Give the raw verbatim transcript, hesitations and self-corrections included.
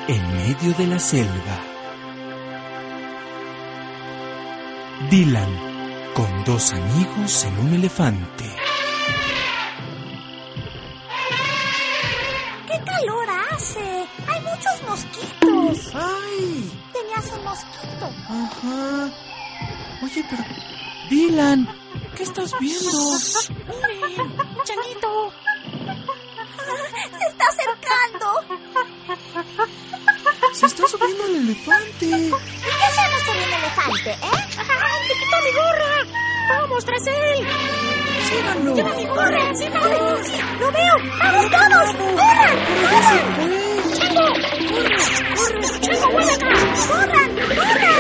en medio de la selva. Dylan, con dos amigos en un elefante. ¡Qué calor hace! ¡Hay muchos mosquitos! ¡Ay! Tenías un mosquito. Ajá. Oye, pero... Dylan, ¿qué estás viendo? ¡Miren! ¡Un changuito! ¡Se está acercando! Se está subiendo el elefante. ¿Y qué hacemos con el elefante, eh? ¡Ay, te quitó mi gorra! ¡Vamos tras él! ¡Síganlo! ¡Lleva mi gorra! ¡Síganlo! ¡Sí! ¡Lo veo! ¡Vamos todos! ¡Corran! ¡Pero ya se fue! ¡Chango! ¡Corre! ¡Corre! ¡Chango, vuelve acá! ¡Corran! ¡Corran!